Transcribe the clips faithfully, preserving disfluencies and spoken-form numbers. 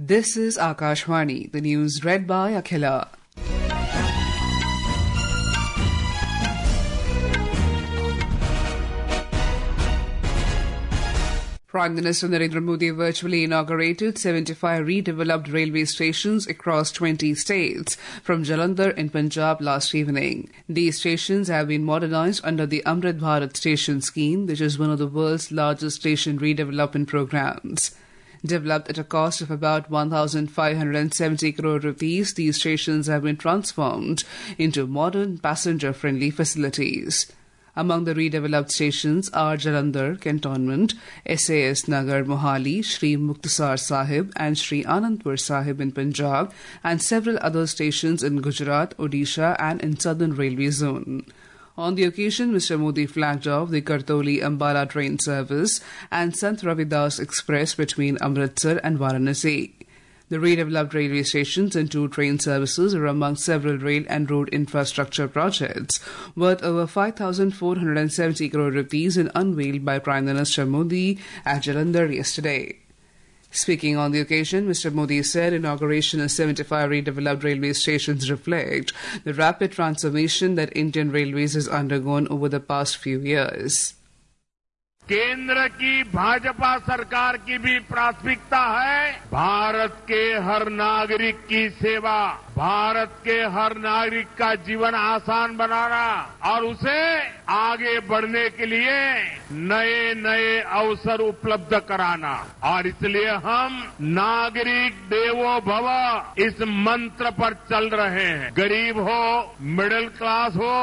This is Akashvani, the news read by Akhila. Prime Minister Narendra Modi virtually inaugurated seventy-five redeveloped railway stations across twenty states from Jalandhar in Punjab last evening. These stations have been modernized under the Amrit Bharat Station Scheme, which is one of the world's largest station redevelopment programs. Developed at a cost of about one thousand five hundred seventy crore rupees, these stations have been transformed into modern passenger-friendly facilities. Among the redeveloped stations are Jalandhar Cantonment, S A S Nagar Mohali, Shri Muktasar Sahib and Shri Anandpur Sahib in Punjab, and several other stations in Gujarat, Odisha and in Southern Railway Zone. On the occasion, Mister Modi flagged off the Kartoli-Ambala train service and Sant Ravidas Express between Amritsar and Varanasi. The redeveloped railway stations and two train services are among several rail and road infrastructure projects worth over five thousand four hundred seventy crore rupees and unveiled by Prime Minister Modi at Jalandhar yesterday. Speaking on the occasion, Mister Modi said inauguration of seventy-five redeveloped railway stations reflect the rapid transformation that Indian Railways has undergone over the past few years. केंद्र की भाजपा सरकार की भी प्राथमिकता है भारत के हर नागरिक की सेवा, भारत के हर नागरिक का जीवन आसान बनाना और उसे आगे बढ़ने के लिए नए नए अवसर उपलब्ध कराना। और इसलिए हम नागरिक देवो भव इस मंत्र पर चल रहे हैं। गरीब हो, मिडिल क्लास हो,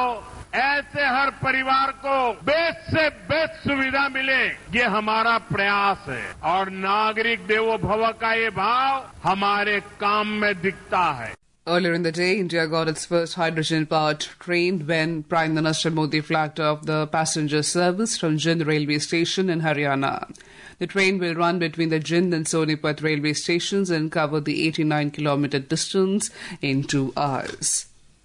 ऐसे हर परिवार को बेस्ट से बेस्ट सुविधा मिले, ये हमारा प्रयास है और नागरिक देवो भव का ये भाव हमारे काम में दिखता है। Earlier in the day, India got its first hydrogen-powered train when Prime Minister Modi flagged off the passenger service from Jind railway station in Haryana. The train will run between the Jind and Sonipat railway stations and cover the eighty-nine kilometre distance in two hours.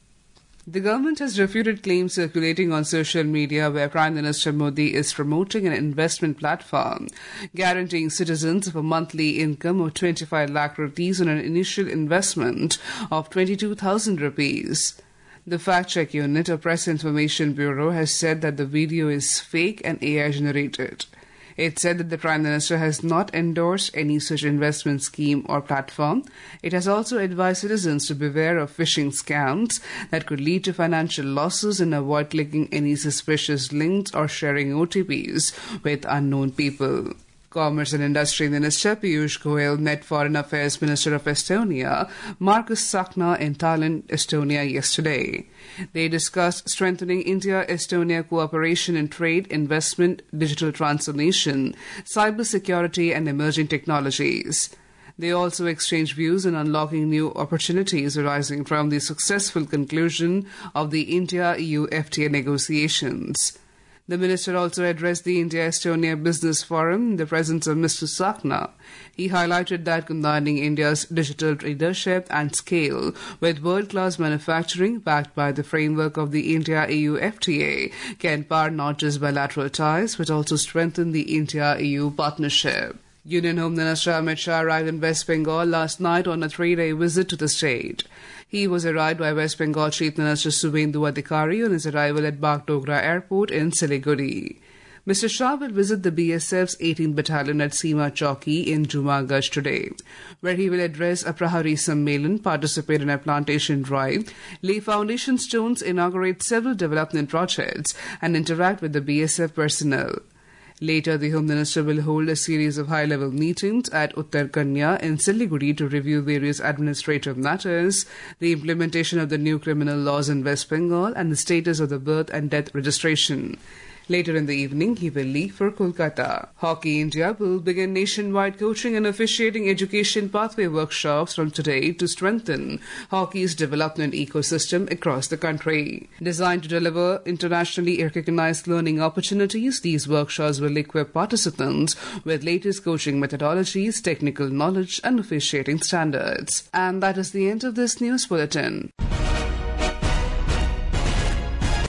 The government has refuted claims circulating on social media where Prime Minister Modi is promoting an investment platform guaranteeing citizens of a monthly income of twenty-five lakh rupees on an initial investment of twenty-two thousand rupees. The fact-check unit of Press Information Bureau has said that the video is fake and A I generated. It said that the Prime Minister has not endorsed any such investment scheme or platform. It has also advised citizens to beware of phishing scams that could lead to financial losses and avoid clicking any suspicious links or sharing O T Ps with unknown people. Commerce and Industry Minister Piyush Goyal met Foreign Affairs Minister of Estonia, Markus Sakna, in Tallinn, Estonia yesterday. They discussed strengthening India-Estonia cooperation in trade, investment, digital transformation, cybersecurity and emerging technologies. They also exchanged views on unlocking new opportunities arising from the successful conclusion of the India-E U F T A negotiations. The minister also addressed the India-Estonia Business Forum in the presence of Mister Sakna. He highlighted that combining India's digital leadership and scale with world-class manufacturing backed by the framework of the India-E U F T A can power not just bilateral ties but also strengthen the India-E U partnership. Union Home Minister Amit Shah arrived in West Bengal last night on a three-day visit to the state. He was arrived by West Bengal Chief Minister Subhendu Adhikari on his arrival at Bagdogra Airport in Siliguri. Mister Shah will visit the B S F's eighteenth Battalion at Seema Chowki in Jumaganj today, where he will address a Prahari Sammelan, participate in a plantation drive, lay foundation stones, inaugurate several development projects, and interact with the B S F personnel. Later, the Home Minister will hold a series of high-level meetings at Uttar Kanya in Siliguri to review various administrative matters, the implementation of the new criminal laws in West Bengal, and the status of the birth and death registration. Later in the evening, he will leave for Kolkata. Hockey India will begin nationwide coaching and officiating education pathway workshops from today to strengthen hockey's development ecosystem across the country. Designed to deliver internationally recognized learning opportunities, these workshops will equip participants with latest coaching methodologies, technical knowledge, and officiating standards. And that is the end of this news bulletin.